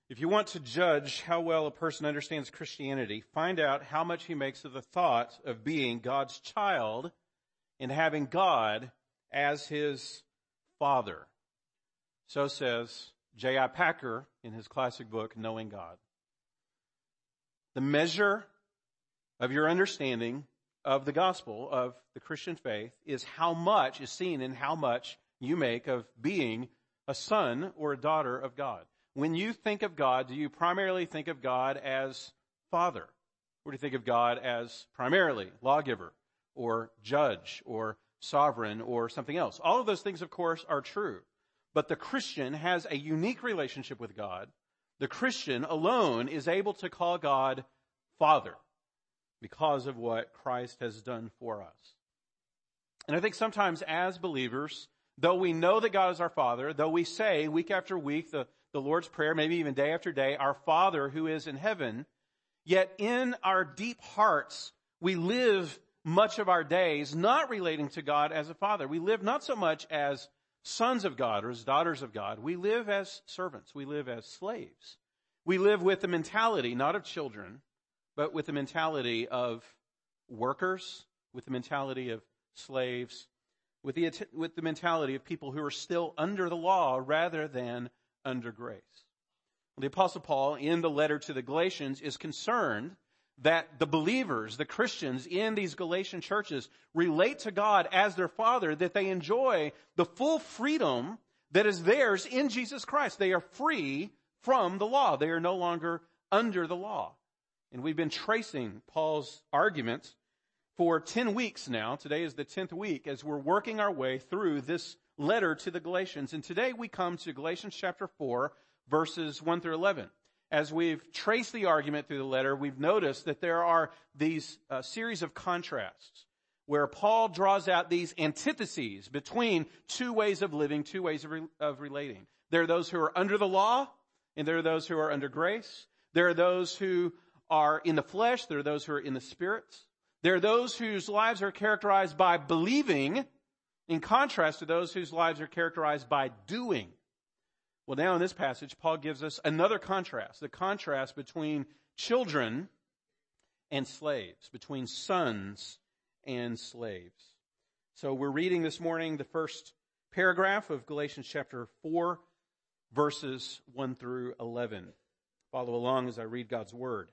If you want to judge how well a person understands Christianity, find out how much he makes of the thought of being God's child and having God as his father. So says J.I. Packer in his classic book, Knowing God. The measure of your understanding of the gospel, of the Christian faith, is seen in how much you make of being a son or a daughter of God. When you think of God, do you primarily think of God as Father? Or do you think of God as primarily lawgiver or judge or sovereign or something else? All of those things, of course, are true. But the Christian has a unique relationship with God. The Christian alone is able to call God Father because of what Christ has done for us. And I think sometimes as believers, though we know that God is our Father, though we say week after week the Lord's Prayer, maybe even day after day, our Father who is in heaven, yet in our deep hearts, we live much of our days not relating to God as a Father. We live not so much as sons of God or as daughters of God. We live as servants. We live as slaves. We live with the mentality, not of children, but with the mentality of workers, with the mentality of slaves, with the mentality of people who are still under the law rather than under grace. The Apostle Paul, in the letter to the Galatians, is concerned that the believers, the Christians in these Galatian churches, relate to God as their Father, that they enjoy the full freedom that is theirs in Jesus Christ. They are free from the law. They are no longer under the law. And we've been tracing Paul's argument for 10 weeks now. Today is the 10th week as we're working our way through this letter to the Galatians. And today we come to Galatians chapter 4, verses 1 through 11. As we've traced the argument through the letter, we've noticed that there are these series of contrasts where Paul draws out these antitheses between two ways of living, two ways of relating. There are those who are under the law, and there are those who are under grace. There are those who are in the flesh. There are those who are in the spirit. There are those whose lives are characterized by believing, in contrast to those whose lives are characterized by doing. Well, now in this passage, Paul gives us another contrast, the contrast between children and slaves, between sons and slaves. So we're reading this morning the first paragraph of Galatians chapter 4, verses 1 through 11. Follow along as I read God's word.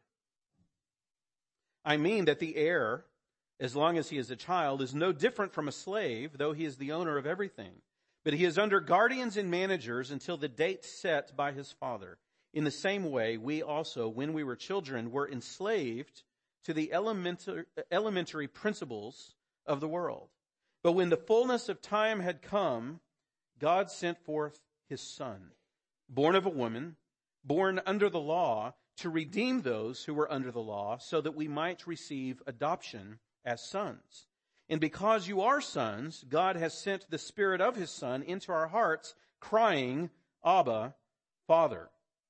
I mean that the heir, as long as he is a child, is no different from a slave, though he is the owner of everything. But he is under guardians and managers until the date set by his father. In the same way, we also, when we were children, were enslaved to the elementary principles of the world. But when the fullness of time had come, God sent forth his Son, born of a woman, born under the law, to redeem those who were under the law, so that we might receive adoption as sons. And because you are sons, God has sent the Spirit of his Son into our hearts, crying, Abba, Father.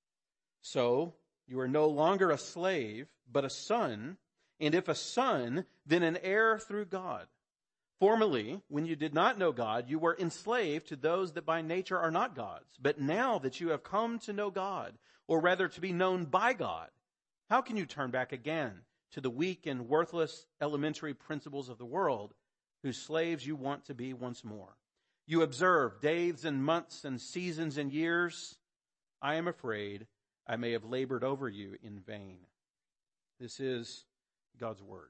So you are no longer a slave, but a son, and if a son, then an heir through God. Formerly, when you did not know God, you were enslaved to those that by nature are not God's. But now that you have come to know God, or rather to be known by God, how can you turn back again to the weak and worthless elementary principles of the world, whose slaves you want to be once more? You observe days and months and seasons and years. I am afraid I may have labored over you in vain. This is God's word.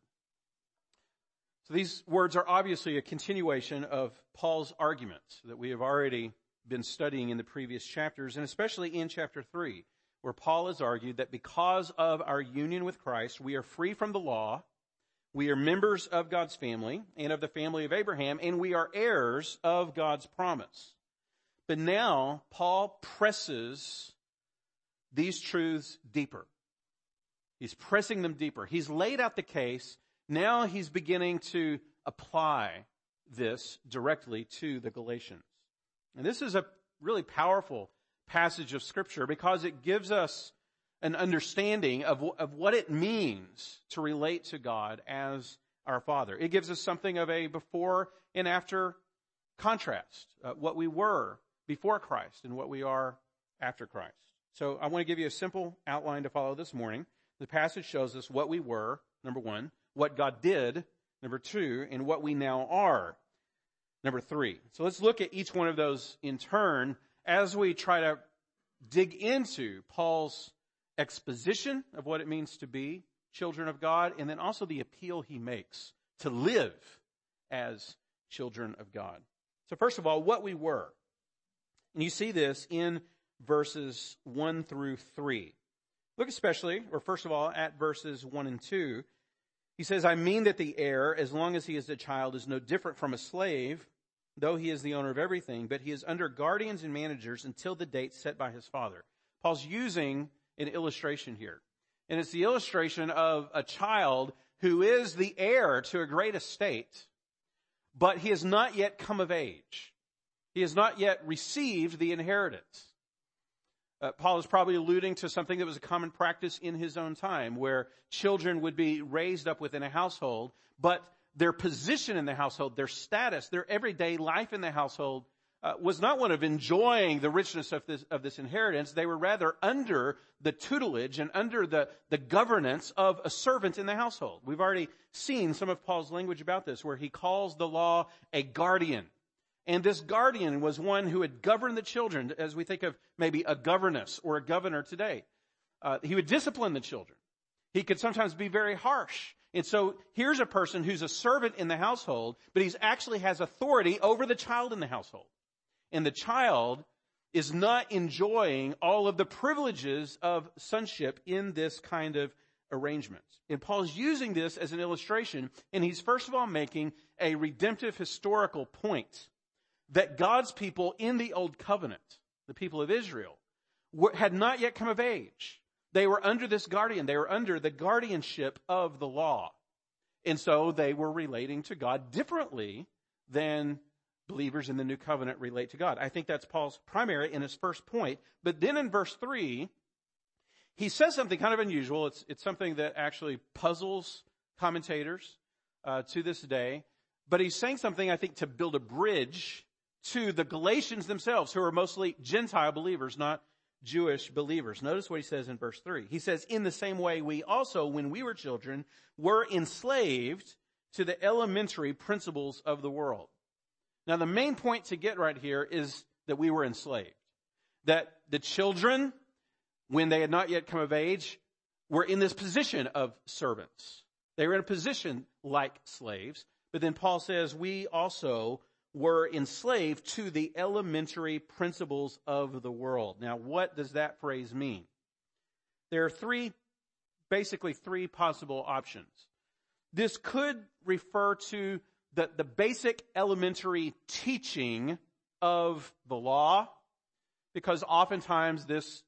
So these words are obviously a continuation of Paul's arguments that we have already been studying in the previous chapters, and especially in chapter 3, where Paul has argued that because of our union with Christ, we are free from the law, we are members of God's family and of the family of Abraham, and we are heirs of God's promise. But now, Paul presses these truths deeper. He's pressing them deeper. He's laid out the case. Now he's beginning to apply this directly to the Galatians. And this is a really powerful passage of Scripture because it gives us an understanding of what it means to relate to God as our Father. It gives us something of a before and after contrast, what we were before Christ and what we are after Christ. So I want to give you a simple outline to follow this morning. The passage shows us what we were, number one, what God did, number two, and what we now are, number three. So let's look at each one of those in turn as we try to dig into Paul's exposition of what it means to be children of God, and then also the appeal he makes to live as children of God. So first of all, what we were. And you see this in verses 1 through 3. Look especially, or first of all, at verses 1 and 2. He says, I mean that the heir, as long as he is a child, is no different from a slave, though he is the owner of everything, but he is under guardians and managers until the date set by his father. Paul's using an illustration here. And it's the illustration of a child who is the heir to a great estate, but he has not yet come of age. He has not yet received the inheritance. Paul is probably alluding to something that was a common practice in his own time, where children would be raised up within a household, but their position in the household, their status, their everyday life in the household was not one of enjoying the richness of this inheritance. They were rather under the tutelage and under the governance of a servant in the household. We've already seen some of Paul's language about this, where he calls the law a guardian. And this guardian was one who had governed the children, as we think of maybe a governess or a governor today. He would discipline the children. He could sometimes be very harsh. And so here's a person who's a servant in the household, but he actually has authority over the child in the household. And the child is not enjoying all of the privileges of sonship in this kind of arrangement. And Paul's using this as an illustration, and he's first of all making a redemptive historical point that God's people in the Old Covenant, the people of Israel, had not yet come of age. They were under this guardian. They were under the guardianship of the law. And so they were relating to God differently than believers in the New Covenant relate to God. I think that's Paul's primary in his first point. But then in verse 3, he says something kind of unusual. It's something that actually puzzles commentators to this day. But he's saying something, I think, to build a bridge to the Galatians themselves, who are mostly Gentile believers, not Jewish believers. Notice what he says in verse 3. He says, in the same way, we also, when we were children, were enslaved to the elementary principles of the world. Now, the main point to get right here is that we were enslaved. That the children, when they had not yet come of age, were in this position of servants. They were in a position like slaves. But then Paul says, we also were enslaved to the elementary principles of the world. Now, what does that phrase mean? There are basically three possible options. This could refer to the basic elementary teaching of the law, because oftentimes this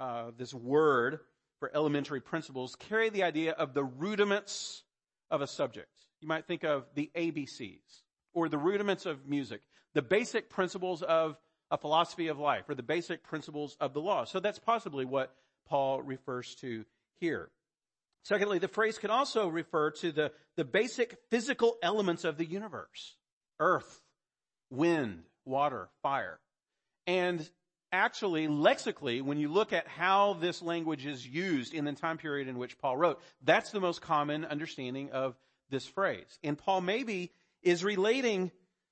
word for elementary principles carry the idea of the rudiments of a subject. You might think of the ABCs, or the rudiments of music, the basic principles of a philosophy of life, or the basic principles of the law. So that's possibly what Paul refers to here. Secondly, the phrase could also refer to the basic physical elements of the universe: earth, wind, water, fire. And actually, lexically, when you look at how this language is used in the time period in which Paul wrote, that's the most common understanding of this phrase. And Paul maybe is referring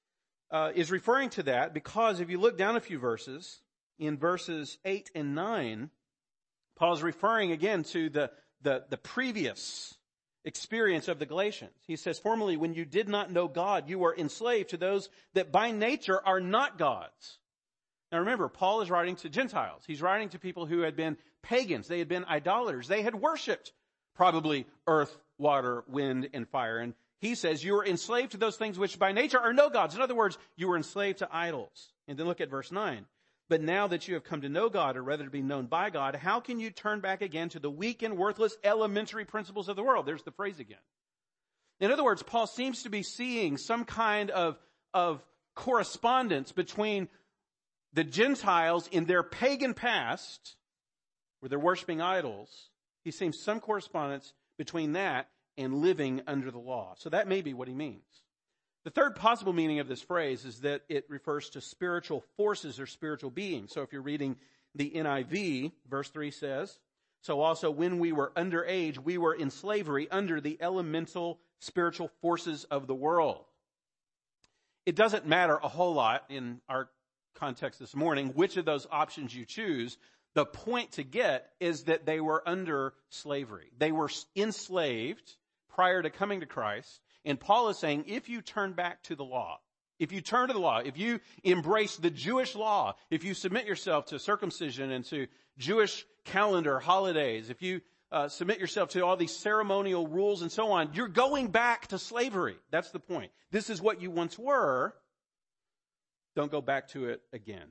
to that because if you look down a few verses, in verses 8 and 9, Paul's referring again to the previous experience of the Galatians. He says, formerly, when you did not know God, you were enslaved to those that by nature are not gods. Now remember, Paul is writing to Gentiles. He's writing to people who had been pagans. They had been idolaters. They had worshipped probably earth, water, wind, and fire. And he says, you were enslaved to those things which by nature are no gods. In other words, you were enslaved to idols. And then look at verse 9. But now that you have come to know God, or rather to be known by God, how can you turn back again to the weak and worthless elementary principles of the world? There's the phrase again. In other words, Paul seems to be seeing some kind of correspondence between the Gentiles in their pagan past, where they're worshiping idols. He sees some correspondence between that and living under the law. So that may be what he means. The third possible meaning of this phrase is that it refers to spiritual forces or spiritual beings. So if you're reading The NIV, verse 3 says, so also when we were underage, we were in slavery under the elemental spiritual forces of the world. It doesn't matter a whole lot in our context this morning which of those options you choose. The point to get is that they were under slavery. They were enslaved prior to coming to Christ. And Paul is saying, if you turn back to the law, if you turn to the law, if you embrace the Jewish law, if you submit yourself to circumcision and to Jewish calendar holidays, if you submit yourself to all these ceremonial rules and so on, you're going back to slavery. That's the point. This is what you once were. Don't go back to it again.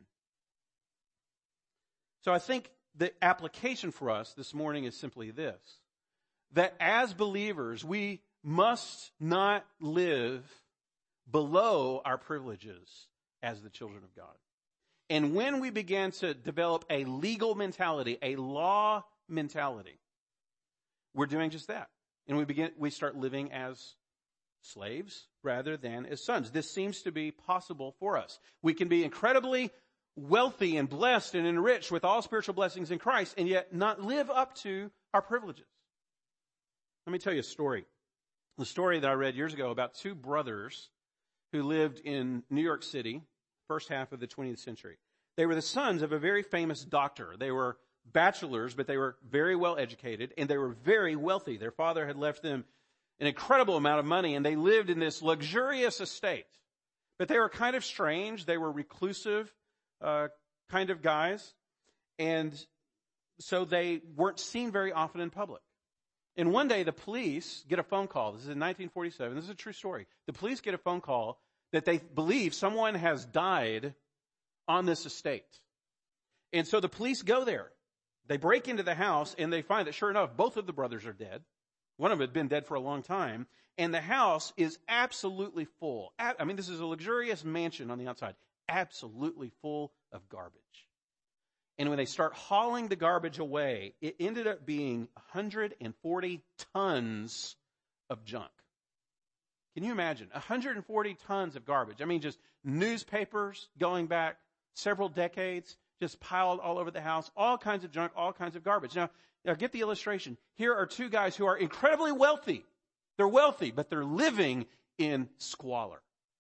So I think the application for us this morning is simply this, that as believers, we must not live below our privileges as the children of God. And when we begin to develop a legal mentality, a law mentality, we're doing just that. And we start living as slaves rather than as sons. This seems to be possible for us. We can be incredibly wealthy and blessed and enriched with all spiritual blessings in Christ and yet not live up to our privileges. Let me tell you a story. The story that I read years ago about two brothers who lived in New York City, first half of the 20th century. They were the sons of a very famous doctor. They were bachelors, but they were very well educated and they were very wealthy. Their father had left them an incredible amount of money and they lived in this luxurious estate. But they were kind of strange. They were reclusive kind of guys. And so they weren't seen very often in public. And one day the police get a phone call. This is in 1947. This is a true story. The police get a phone call that they believe someone has died on this estate. And so the police go there. They break into the house and they find that sure enough, both of the brothers are dead. One of them had been dead for a long time. And the house is absolutely full. I mean, this is a luxurious mansion on the outside. Absolutely full of garbage. And when they start hauling the garbage away, it ended up being 140 tons of junk. Can you imagine? 140 tons of garbage. I mean, just newspapers going back several decades, just piled all over the house, all kinds of junk, all kinds of garbage. Now get the illustration. Here are two guys who are incredibly wealthy. They're wealthy, but they're living in squalor.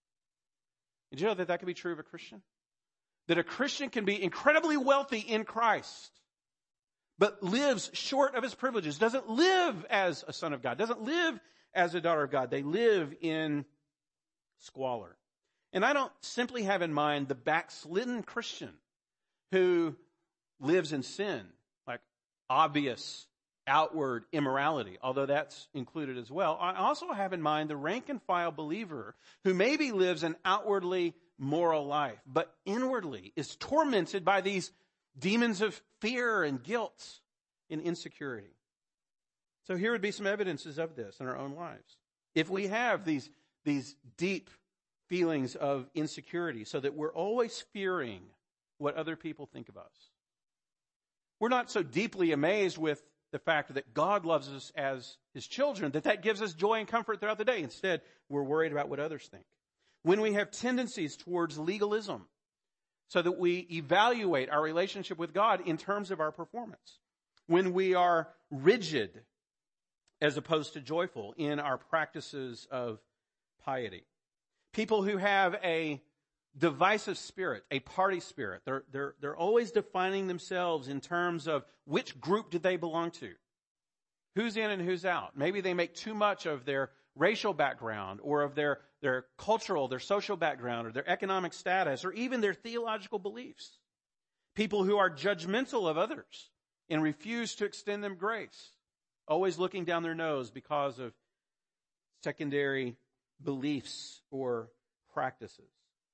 Did you know that could be true of a Christian? That a Christian can be incredibly wealthy in Christ, but lives short of his privileges, doesn't live as a son of God, doesn't live as a daughter of God. They live in squalor. And I don't simply have in mind the backslidden Christian who lives in sin, like obvious outward immorality, although that's included as well. I also have in mind the rank and file believer who maybe lives an outwardly moral life, but inwardly is tormented by these demons of fear and guilt and insecurity. So here would be some evidences of this in our own lives. If we have these deep feelings of insecurity so that we're always fearing what other people think of us, we're not so deeply amazed with the fact that God loves us as his children that gives us joy and comfort throughout the day. Instead, we're worried about what others think. When we have tendencies towards legalism so that we evaluate our relationship with God in terms of our performance. When we are rigid as opposed to joyful in our practices of piety. People who have a divisive spirit, a party spirit. They're always defining themselves in terms of which group do they belong to? Who's in and who's out? Maybe they make too much of their racial background or of their cultural, their social background or their economic status or even their theological beliefs. People who are judgmental of others and refuse to extend them grace. Always looking down their nose because of secondary beliefs or practices.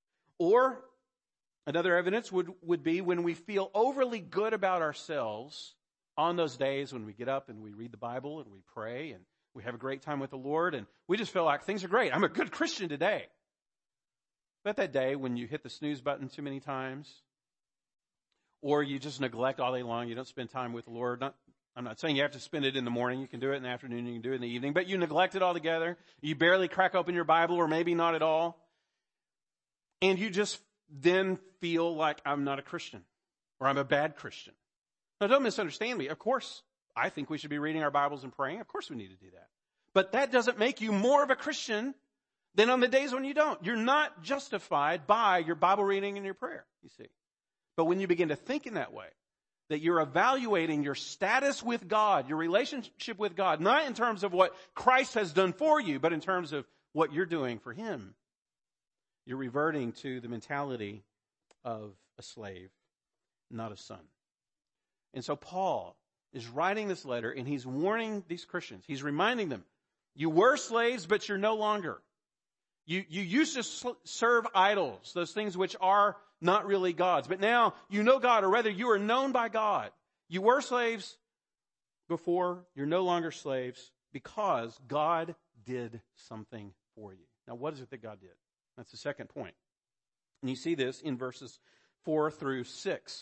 Or another evidence would be when we feel overly good about ourselves on those days when we get up and we read the Bible and we pray and we have a great time with the Lord and we just feel like things are great. I'm a good Christian today. But that day when you hit the snooze button too many times or you just neglect all day long, you don't spend time with the Lord. I'm not saying you have to spend it in the morning. You can do it in the afternoon. You can do it in the evening. But you neglect it altogether. You barely crack open your Bible or maybe not at all. And you just then feel like I'm not a Christian. or I'm a bad Christian. Now, don't misunderstand me. Of course, I think we should be reading our Bibles and praying. Of course we need to do that. But that doesn't make you more of a Christian than on the days when you don't. You're not justified by your Bible reading and your prayer, you see. But when you begin to think in that way, that you're evaluating your status with God, your relationship with God, not in terms of what Christ has done for you, but in terms of what you're doing for Him, you're reverting to the mentality of a slave, not a son. And so Paul is writing this letter, and he's warning these Christians. He's reminding them, you were slaves, but you're no longer. You used to serve idols, those things which are not really God's. But now you know God, or rather you are known by God. You were slaves before, you're no longer slaves because God did something for you. Now what is it that God did? That's the second point. And you see this in verses 4 through 6.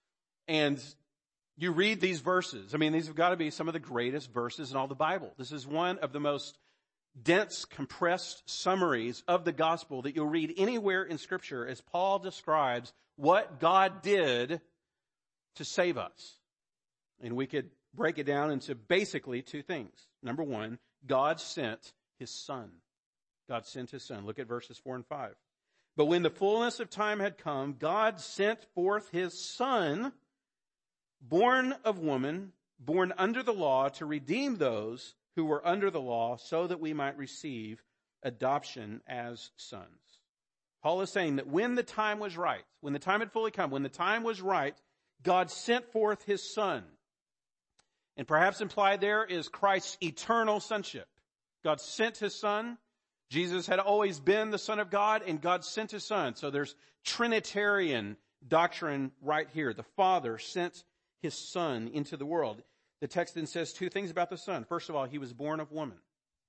And you read these verses. I mean, these have got to be some of the greatest verses in all the Bible. This is one of the most dense, compressed summaries of the gospel that you'll read anywhere in Scripture as Paul describes what God did to save us. And we could break it down into basically two things. Number one, God sent His Son. God sent His Son. Look at verses 4 and 5. But when the fullness of time had come, God sent forth His Son, born of woman, born under the law, to redeem those who were under the law, so that we might receive adoption as sons. Paul is saying that when the time was right, when the time had fully come, when the time was right, God sent forth His Son. And perhaps implied there is Christ's eternal sonship. God sent His Son. Jesus had always been the Son of God, and God sent His Son. So there's Trinitarian doctrine right here. The Father sent His Son into the world. The text then says two things about the Son. First of all, He was born of woman.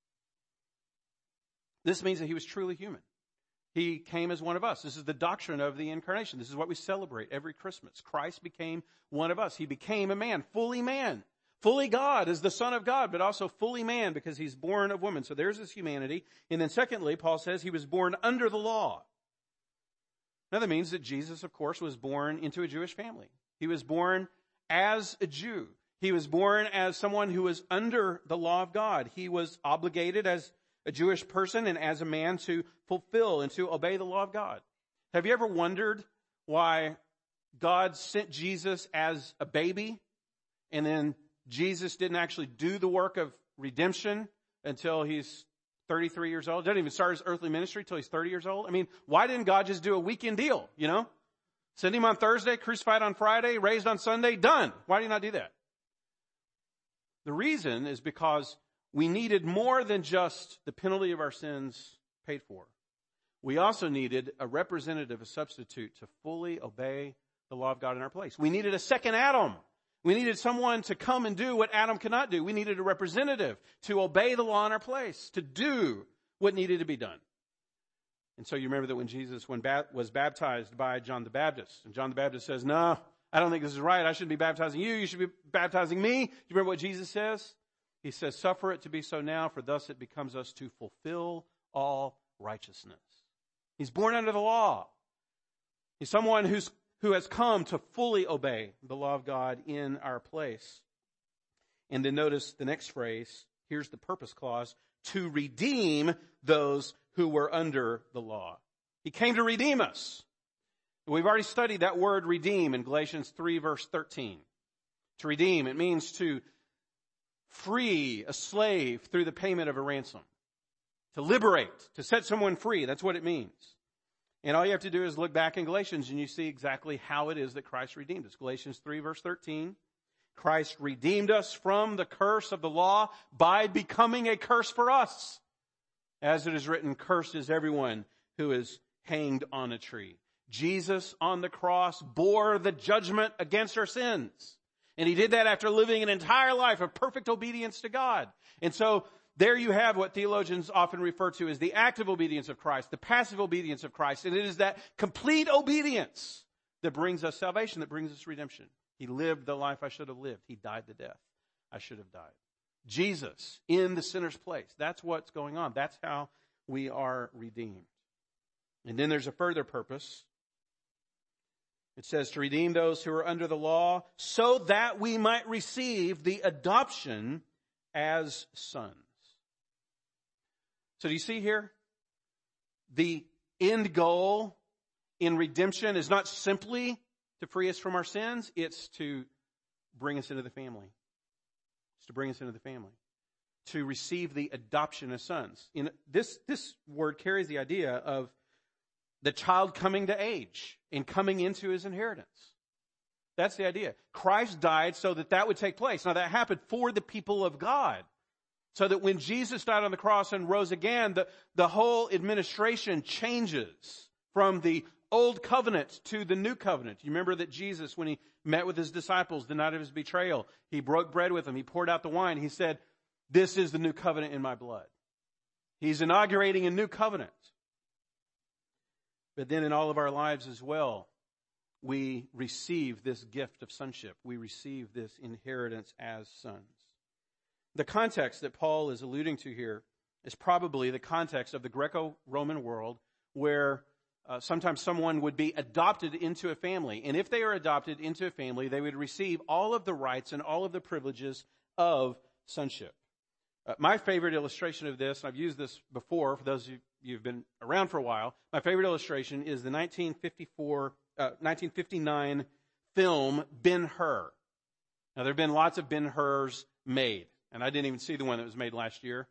This means that He was truly human. He came as one of us. This is the doctrine of the incarnation. This is what we celebrate every Christmas. Christ became one of us. He became a man, fully God as the Son of God, but also fully man because He's born of woman. So there's His humanity. And then secondly, Paul says He was born under the law. Now that means that Jesus, of course, was born into a Jewish family. He was born as a Jew. He was born as someone who was under the law of God. He was obligated as a Jewish person and as a man to fulfill and to obey the law of God. Have you ever wondered why God sent Jesus as a baby and then Jesus didn't actually do the work of redemption until He's 33 years old? Doesn't even start His earthly ministry until He's 30 years old. I mean, why didn't God just do a weekend deal, you know? Send Him on Thursday, crucified on Friday, raised on Sunday, done. Why did He not do that? The reason is because we needed more than just the penalty of our sins paid for. We also needed a representative, a substitute to fully obey the law of God in our place. We needed a second Adam. We needed someone to come and do what Adam could not do. We needed a representative to obey the law in our place, to do what needed to be done. And so you remember that when Jesus was baptized by John the Baptist, and John the Baptist says, no, I don't think this is right. I shouldn't be baptizing you. You should be baptizing me. Do you remember what Jesus says? He says, suffer it to be so now, for thus it becomes us to fulfill all righteousness. He's born under the law. He's someone who has come to fully obey the law of God in our place. And then notice the next phrase. Here's the purpose clause. To redeem those who were under the law. He came to redeem us. We've already studied that word redeem in Galatians 3 verse 13. To redeem, it means to free a slave through the payment of a ransom. To liberate, to set someone free. That's what it means. And all you have to do is look back in Galatians and you see exactly how it is that Christ redeemed us. Galatians 3 verse 13. Christ redeemed us from the curse of the law by becoming a curse for us. As it is written, cursed is everyone who is hanged on a tree. Jesus on the cross bore the judgment against our sins. And He did that after living an entire life of perfect obedience to God. And so there you have what theologians often refer to as the active obedience of Christ, the passive obedience of Christ. And it is that complete obedience that brings us salvation, that brings us redemption. He lived the life I should have lived. He died the death I should have died. Jesus in the sinner's place. That's what's going on. That's how we are redeemed. And then there's a further purpose. It says to redeem those who are under the law so that we might receive the adoption as sons. So do you see here? The end goal in redemption is not simply to free us from our sins. It's to bring us into the family. It's to bring us into the family. To receive the adoption as sons. This word carries the idea of the child coming to age and coming into his inheritance. That's the idea. Christ died so that would take place. Now that happened for the people of God. So that when Jesus died on the cross and rose again, the whole administration changes from the old covenant to the new covenant. You remember that Jesus, when he met with his disciples the night of his betrayal, he broke bread with them. He poured out the wine. He said, "This is the new covenant in my blood." He's inaugurating a new covenant. But then in all of our lives as well, we receive this gift of sonship. We receive this inheritance as sons. The context that Paul is alluding to here is probably the context of the Greco-Roman world where sometimes someone would be adopted into a family. And if they are adopted into a family, they would receive all of the rights and all of the privileges of sonship. My favorite illustration of this, and I've used this before for those of you who've been around for a while, my favorite illustration is the 1959 film Ben-Hur. Now, there have been lots of Ben-Hurs made, and I didn't even see the one that was made last year.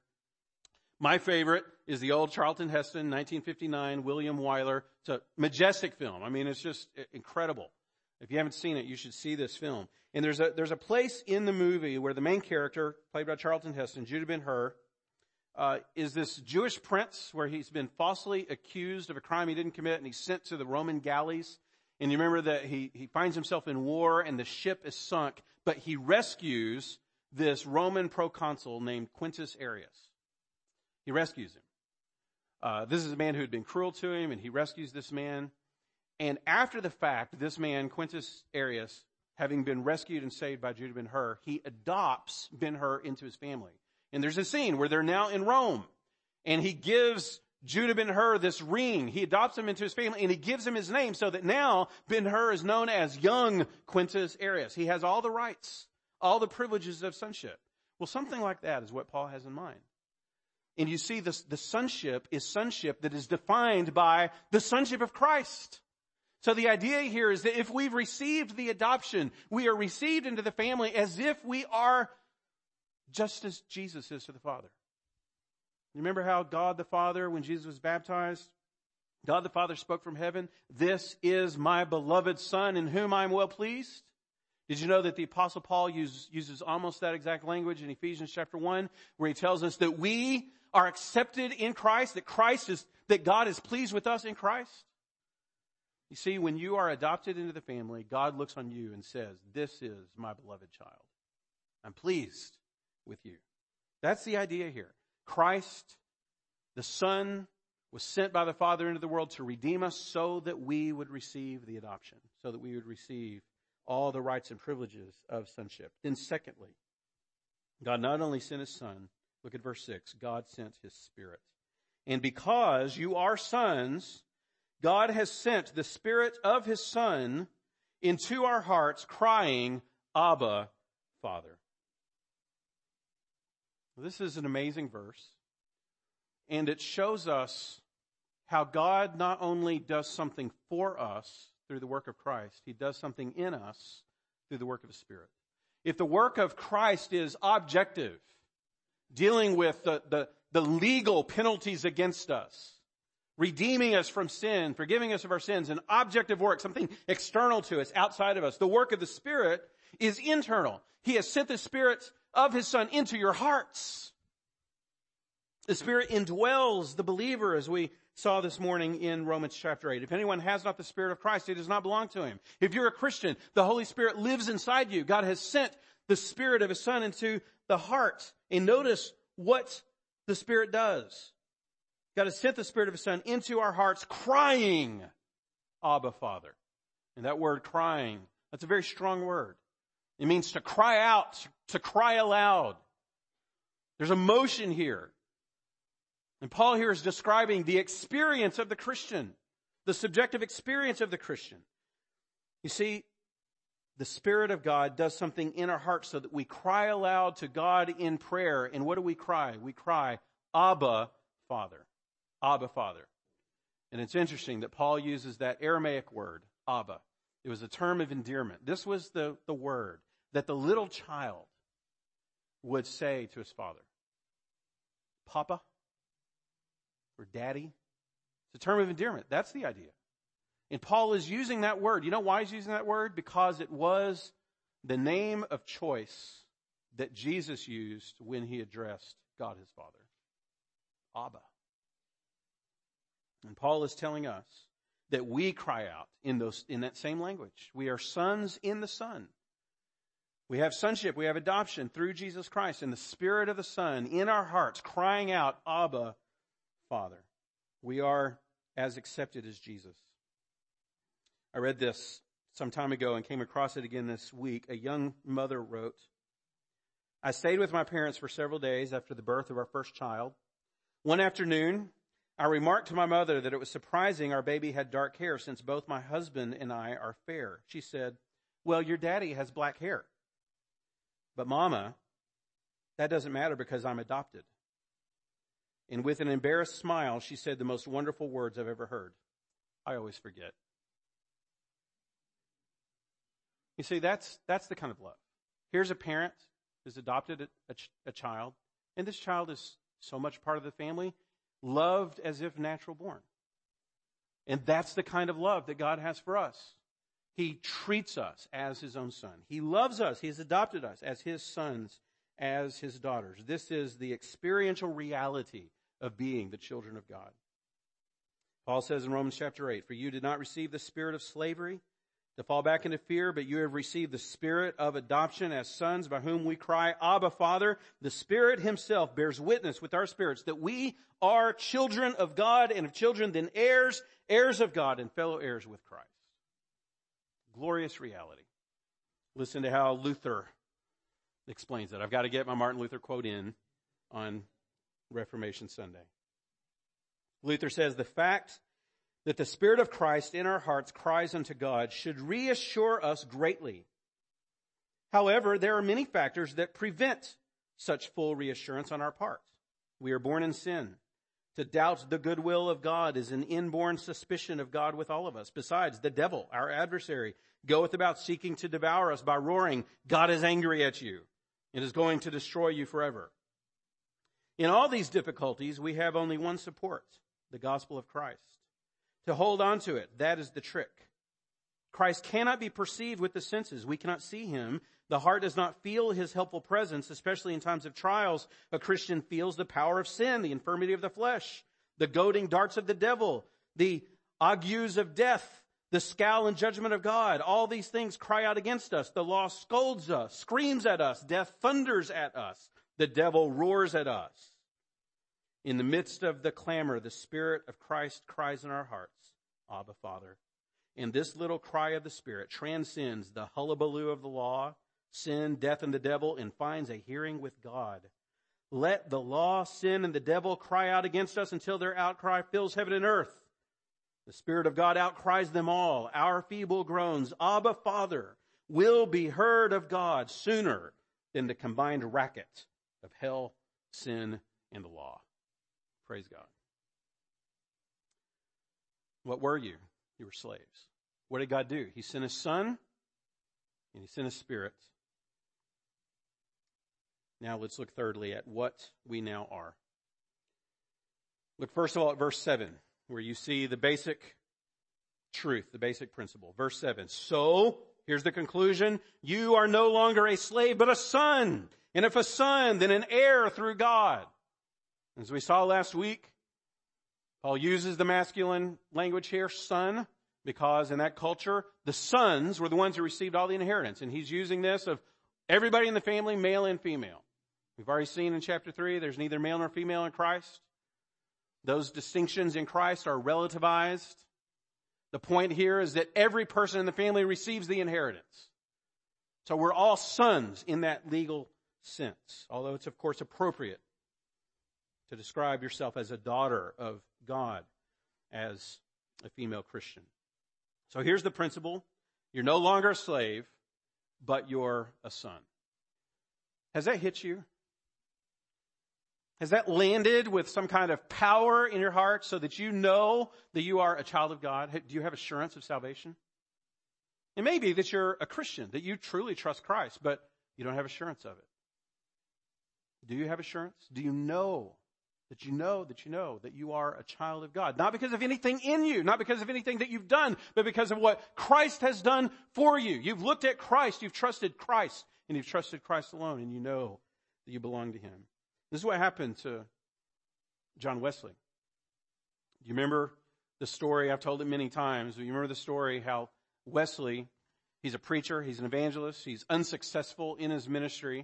My favorite is the old Charlton Heston, 1959, William Wyler. It's a majestic film. I mean, it's just incredible. If you haven't seen it, you should see this film. And there's a place in the movie where the main character, played by Charlton Heston, Judah Ben-Hur, is this Jewish prince where he's been falsely accused of a crime he didn't commit, and he's sent to the Roman galleys. And you remember that he finds himself in war and the ship is sunk, but he rescues this Roman proconsul named Quintus Arrius. He rescues him. This is a man who had been cruel to him, and he rescues this man. And after the fact, this man, Quintus Arrius, having been rescued and saved by Judah Ben-Hur, he adopts Ben-Hur into his family. And there's a scene where they're now in Rome. And he gives Judah Ben-Hur this ring. He adopts him into his family, and he gives him his name so that now Ben-Hur is known as young Quintus Arrius. He has all the rights, all the privileges of sonship. Well, something like that is what Paul has in mind. And you see, the sonship is sonship that is defined by the sonship of Christ. So the idea here is that if we've received the adoption, we are received into the family as if we are just as Jesus is to the Father. You remember how God the Father, when Jesus was baptized, God the Father spoke from heaven, "This is my beloved Son in whom I am well pleased." Did you know that the Apostle Paul uses almost that exact language in Ephesians chapter 1, where he tells us that we are accepted in Christ, that God is pleased with us in Christ? You see, when you are adopted into the family, God looks on you and says, "This is my beloved child. I'm pleased with you." That's the idea here. Christ, the Son, was sent by the Father into the world to redeem us so that we would receive the adoption, so that we would receive all the rights and privileges of sonship. Then secondly, God not only sent his Son, look at verse 6, God sent his Spirit. And because you are sons, God has sent the Spirit of his Son into our hearts, crying, "Abba, Father." This is an amazing verse, and it shows us how God not only does something for us through the work of Christ, he does something in us through the work of the Spirit. If the work of Christ is objective, dealing with the legal penalties against us, redeeming us from sin, forgiving us of our sins, an objective work, something external to us, outside of us, the work of the Spirit is internal. He has sent the Spirit of his Son into your hearts. The Spirit indwells the believer, as we saw this morning in Romans chapter 8. If anyone has not the Spirit of Christ, he does not belong to him. If you're a Christian, the Holy Spirit lives inside you. God has sent the Spirit of his Son into the heart. And notice what the Spirit does. God has sent the Spirit of his Son into our hearts, crying, "Abba, Father." And that word crying, that's a very strong word. It means to cry out, to cry aloud. There's emotion here. And Paul here is describing the experience of the Christian, the subjective experience of the Christian. You see, the Spirit of God does something in our hearts so that we cry aloud to God in prayer. And what do we cry? We cry, Abba, Father. Abba, Father. And it's interesting that Paul uses that Aramaic word, Abba. It was a term of endearment. This was the word that the little child would say to his father. Papa or Daddy. It's a term of endearment. That's the idea. And Paul is using that word. You know why he's using that word? Because it was the name of choice that Jesus used when he addressed God his Father. Abba. And Paul is telling us that we cry out in that same language. We are sons in the Son. We have sonship, we have adoption through Jesus Christ and the Spirit of the Son in our hearts, crying out, Abba, Father. We are as accepted as Jesus. I read this some time ago and came across it again this week. A young mother wrote, I stayed with my parents for several days after the birth of our first child. One afternoon, I remarked to my mother that it was surprising our baby had dark hair since both my husband and I are fair. She said, well, your daddy has black hair. But Mama, that doesn't matter because I'm adopted. And with an embarrassed smile, she said the most wonderful words I've ever heard. I always forget. You see, that's the kind of love. Here's a parent who's adopted a child, and this child is so much part of the family, loved as if natural born. And that's the kind of love that God has for us. He treats us as his own son. He loves us. He has adopted us as his sons, as his daughters. This is the experiential reality of being the children of God. Paul says in Romans chapter 8, for you did not receive the spirit of slavery to fall back into fear, but you have received the Spirit of adoption as sons by whom we cry, Abba, Father. The Spirit himself bears witness with our spirits that we are children of God, and of children then heirs, heirs of God and fellow heirs with Christ. Glorious reality. Listen to how Luther explains it. I've got to get my Martin Luther quote in on Reformation Sunday. Luther says, the fact that the Spirit of Christ in our hearts cries unto God should reassure us greatly. However, there are many factors that prevent such full reassurance on our part. We are born in sin. To doubt the goodwill of God is an inborn suspicion of God with all of us. Besides, the devil, our adversary, goeth about seeking to devour us by roaring, God is angry at you and is going to destroy you forever. In all these difficulties, we have only one support, the gospel of Christ. To hold on to it, that is the trick. Christ cannot be perceived with the senses. We cannot see him. The heart does not feel his helpful presence, especially in times of trials. A Christian feels the power of sin, the infirmity of the flesh, the goading darts of the devil, the agues of death, the scowl and judgment of God. All these things cry out against us. The law scolds us, screams at us. Death thunders at us. The devil roars at us. In the midst of the clamor, the Spirit of Christ cries in our hearts, Abba, Father. And this little cry of the Spirit transcends the hullabaloo of the law, sin, death, and the devil, and finds a hearing with God. Let the law, sin, and the devil cry out against us until their outcry fills heaven and earth. The Spirit of God outcries them all. Our feeble groans, Abba, Father, will be heard of God sooner than the combined racket of hell, sin, and the law. Praise God. What were you? You were slaves. What did God do? He sent his Son and he sent his Spirit. Now let's look thirdly at what we now are. Look first of all at verse 7, where you see the basic truth, the basic principle. Verse 7. So, here's the conclusion. You are no longer a slave, but a son. And if a son, then an heir through God. As we saw last week, Paul uses the masculine language here, son, because in that culture, the sons were the ones who received all the inheritance. And he's using this of everybody in the family, male and female. We've already seen in chapter 3, there's neither male nor female in Christ. Those distinctions in Christ are relativized. The point here is that every person in the family receives the inheritance. So we're all sons in that legal sense, although it's of course appropriate to describe yourself as a daughter of God as a female Christian. So here's the principle You're no longer a slave, but you're a son. Has that hit you? Has that landed with some kind of power in your heart so that you know that you are a child of God? Do you have assurance of salvation? It may be that you're a Christian, that you truly trust Christ, but you don't have assurance of it. Do you have assurance? Do you know that you are a child of God? Not because of anything in you, not because of anything that you've done, but because of what Christ has done for you. You've looked at Christ, you've trusted Christ, and you've trusted Christ alone, and you know that you belong to Him. This is what happened to John Wesley. Do you remember the story? I've told it many times. Do you remember the story how Wesley, he's a preacher, he's an evangelist, he's unsuccessful in his ministry.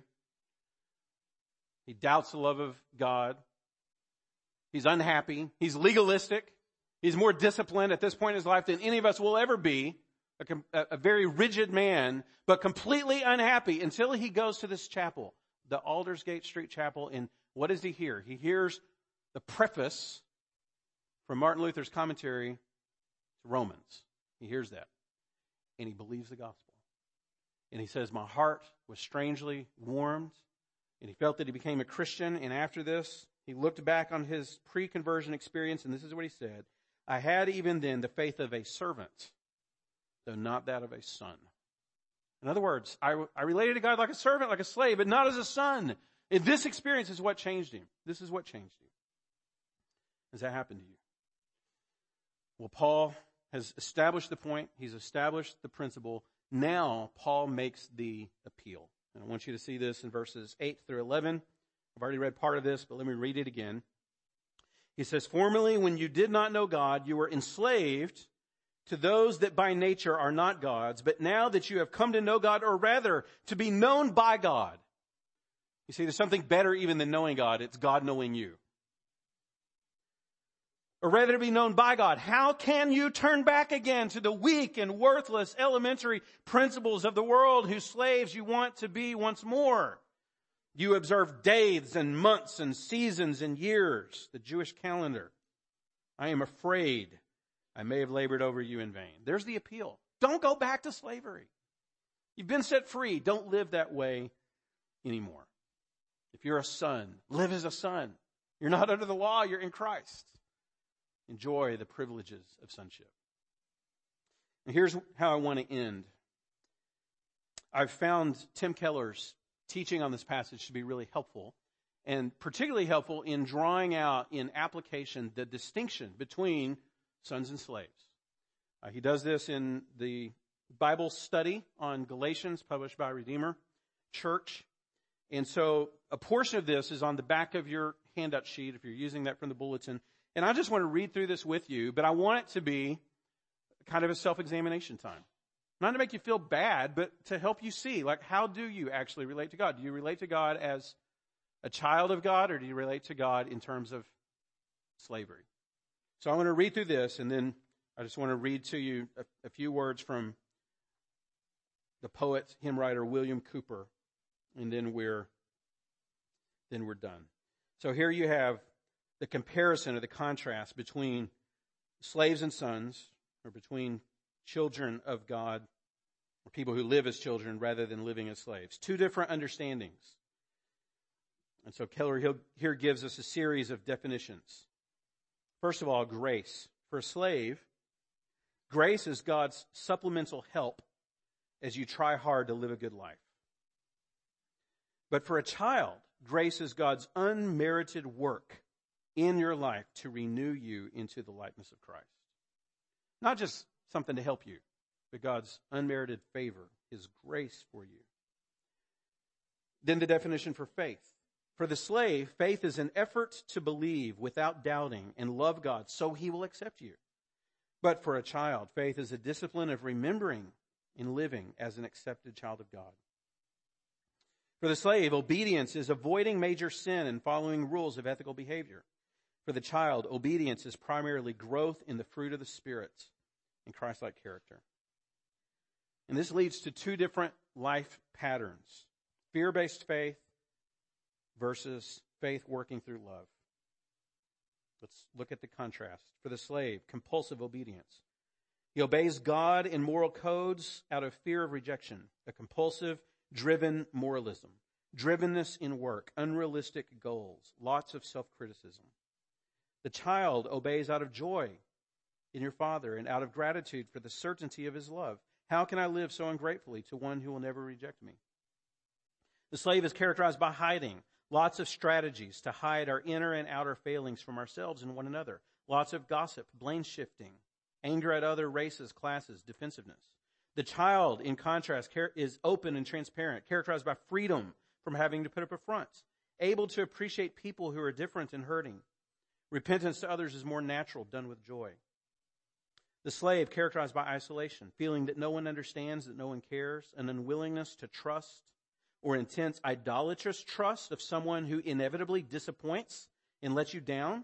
He doubts the love of God. He's unhappy. He's legalistic. He's more disciplined at this point in his life than any of us will ever be. A very rigid man, but completely unhappy until he goes to this chapel, the Aldersgate Street Chapel, and what does he hear? He hears the preface from Martin Luther's commentary to Romans. He hears that, and he believes the gospel. And he says, my heart was strangely warmed, and he felt that he became a Christian, and after this, he looked back on his pre-conversion experience, and this is what he said, I had even then the faith of a servant, though not that of a son. In other words, I related to God like a servant, like a slave, but not as a son. And this experience is what changed him. This is what changed him. Has that happened to you? Well, Paul has established the point. He's established the principle. Now, Paul makes the appeal. And I want you to see this in verses 8 through 11. I've already read part of this, but let me read it again. He says, formerly, when you did not know God, you were enslaved to those that by nature are not God's, but now that you have come to know God, or rather, to be known by God. You see, there's something better even than knowing God. It's God knowing you. Or rather, to be known by God. How can you turn back again to the weak and worthless elementary principles of the world whose slaves you want to be once more? You observe days and months and seasons and years, the Jewish calendar. I am afraid I may have labored over you in vain. There's the appeal. Don't go back to slavery. You've been set free. Don't live that way anymore. If you're a son, live as a son. You're not under the law. You're in Christ. Enjoy the privileges of sonship. And here's how I want to end. I've found Tim Keller's teaching on this passage to be really helpful, and particularly helpful in drawing out in application the distinction between sons and slaves. He does this in the Bible study on Galatians, published by Redeemer Church. And so a portion of this is on the back of your handout sheet if you're using that from the bulletin. And I just want to read through this with you, but I want it to be kind of a self-examination time. Not to make you feel bad, but to help you see, like, how do you actually relate to God? Do you relate to God as a child of God, or do you relate to God in terms of slavery? So I want to read through this, and then I just want to read to you a few words from the poet, hymn writer William Cooper, and then we're done. So here you have the comparison or the contrast between slaves and sons, or between children of God, or people who live as children rather than living as slaves. Two different understandings. And so Keller here gives us a series of definitions. First of all, grace. For a slave, grace is God's supplemental help as you try hard to live a good life. But for a child, grace is God's unmerited work in your life to renew you into the likeness of Christ. Not just something to help you, but God's unmerited favor, His grace for you. Then the definition for faith. For the slave, faith is an effort to believe without doubting and love God so He will accept you. But for a child, faith is a discipline of remembering and living as an accepted child of God. For the slave, obedience is avoiding major sin and following rules of ethical behavior. For the child, obedience is primarily growth in the fruit of the Spirit and Christ-like character. And this leads to two different life patterns. Fear-based faith versus faith working through love. Let's look at the contrast. For the slave, compulsive obedience. He obeys God and moral codes out of fear of rejection, a compulsive, driven moralism, drivenness in work, unrealistic goals, lots of self-criticism. The child obeys out of joy in your Father and out of gratitude for the certainty of his love. How can I live so ungratefully to one who will never reject me? The slave is characterized by hiding, lots of strategies to hide our inner and outer failings from ourselves and one another, lots of gossip, blame shifting, anger at other races, classes, defensiveness. The child, in contrast, is open and transparent, characterized by freedom from having to put up a front, able to appreciate people who are different and hurting. Repentance to others is more natural, done with joy. The slave, characterized by isolation, feeling that no one understands, that no one cares, an unwillingness to trust, or intense idolatrous trust of someone who inevitably disappoints and lets you down.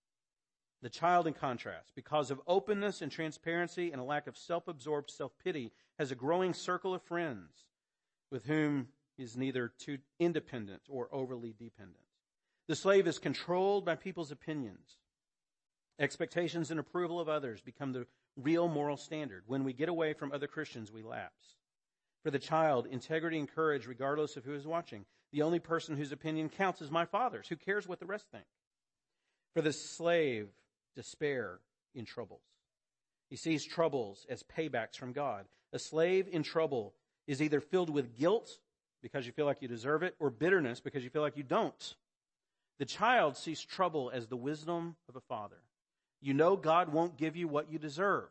The child, in contrast, because of openness and transparency and a lack of self-absorbed self-pity, has a growing circle of friends with whom he is neither too independent or overly dependent. The slave is controlled by people's opinions. Expectations and approval of others become the real moral standard. When we get away from other Christians, we lapse. For the child, integrity and courage, regardless of who is watching. The only person whose opinion counts is my Father's. Who cares what the rest think? For the slave, despair in troubles. He sees troubles as paybacks from God. A slave in trouble is either filled with guilt because you feel like you deserve it, or bitterness because you feel like you don't. The child sees trouble as the wisdom of a father. You know God won't give you what you deserve,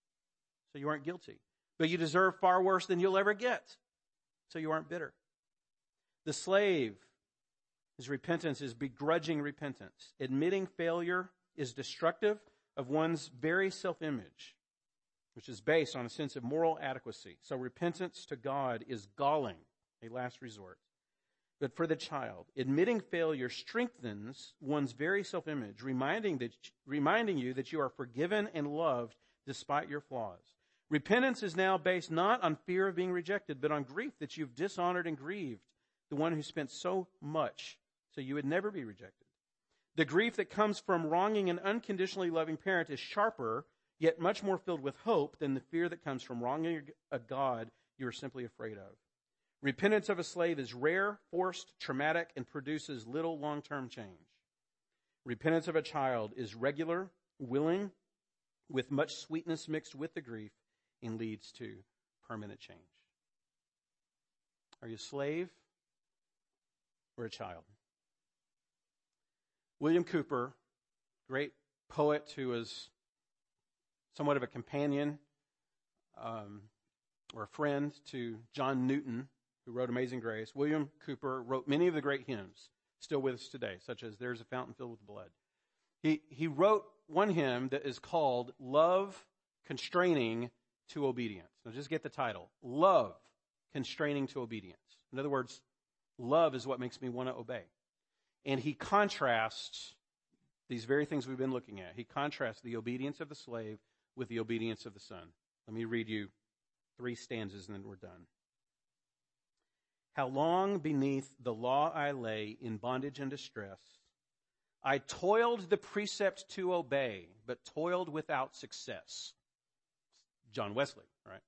so you aren't guilty. But you deserve far worse than you'll ever get, so you aren't bitter. The slave, his repentance is begrudging repentance. Admitting failure is destructive of one's very self-image, which is based on a sense of moral adequacy. So repentance to God is galling, a last resort. But for the child, admitting failure strengthens one's very self-image, reminding you that you are forgiven and loved despite your flaws. Repentance is now based not on fear of being rejected, but on grief that you've dishonored and grieved the one who spent so much so you would never be rejected. The grief that comes from wronging an unconditionally loving parent is sharper, yet much more filled with hope than the fear that comes from wronging a God you are simply afraid of. Repentance of a slave is rare, forced, traumatic, and produces little long-term change. Repentance of a child is regular, willing, with much sweetness mixed with the grief, and leads to permanent change. Are you a slave or a child? William Cowper, great poet who was somewhat of a companion or a friend to John Newton, who wrote Amazing Grace. William Cowper wrote many of the great hymns still with us today, such as There's a Fountain Filled with Blood. He wrote one hymn that is called Love Constraining to Obedience. Now just get the title. Love Constraining to Obedience. In other words, love is what makes me want to obey. And he contrasts these very things we've been looking at. He contrasts the obedience of the slave with the obedience of the son. Let me read you 3 stanzas and then we're done. How long beneath the law I lay in bondage and distress. I toiled the precept to obey, but toiled without success. John Wesley, right?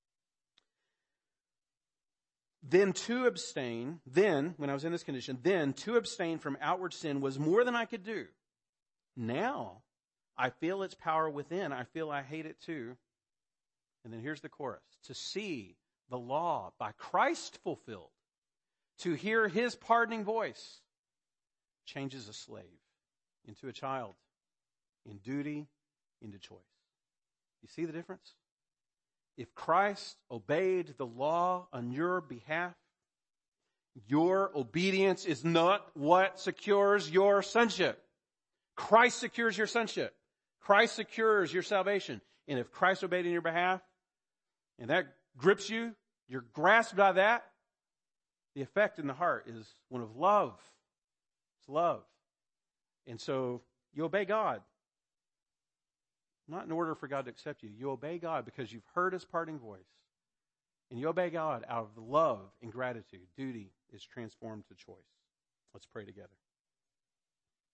Then when I was in this condition, to abstain from outward sin was more than I could do. Now, I feel its power within. I feel I hate it too. And then here's the chorus. To see the law by Christ fulfilled, to hear his pardoning voice, changes a slave into a child, in duty, into choice. You see the difference? If Christ obeyed the law on your behalf, your obedience is not what secures your sonship. Christ secures your sonship. Christ secures your salvation. And if Christ obeyed on your behalf, and that grips you, you're grasped by that, the effect in the heart is one of love. It's love. And so you obey God. Not in order for God to accept you. You obey God because you've heard his parting voice. And you obey God out of love and gratitude. Duty is transformed to choice. Let's pray together.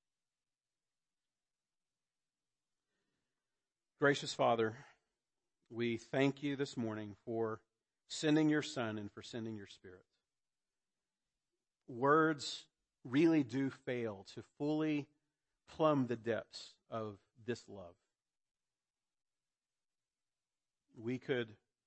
Gracious Father, We thank you this morning for sending your Son and for sending your Spirit. Words really do fail to fully plumb the depths of this love. We could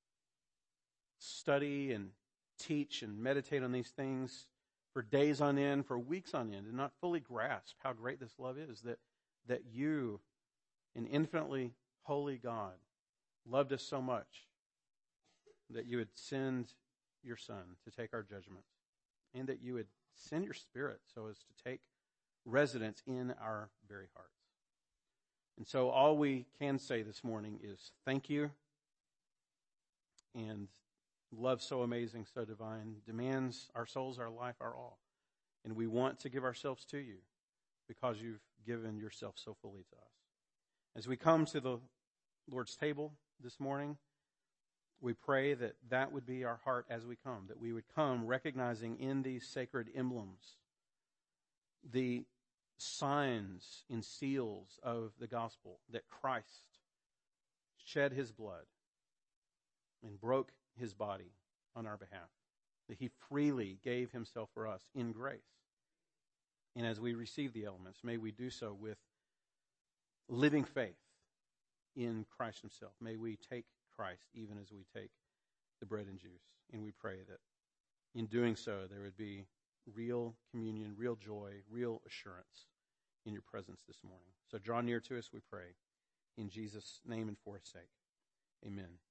study and teach and meditate on these things for days on end, for weeks on end, and not fully grasp how great this love is, that you, an infinitely holy God, loved us so much that you would send your Son to take our judgment, and that you would send your Spirit so as to take residence in our very hearts. And so all we can say this morning is thank you. And love so amazing, so divine, demands our souls, our life, our all. And we want to give ourselves to you because you've given yourself so fully to us. As we come to the Lord's table this morning, we pray that that would be our heart as we come, that we would come recognizing in these sacred emblems the signs and seals of the gospel that Christ shed his blood and broke his body on our behalf, that he freely gave himself for us in grace. And as we receive the elements, may we do so with living faith in Christ himself. May we take Christ even as we take the bread and juice. And we pray that in doing so, there would be real communion, real joy, real assurance in your presence this morning. So draw near to us, we pray. In Jesus' name and for his sake. Amen.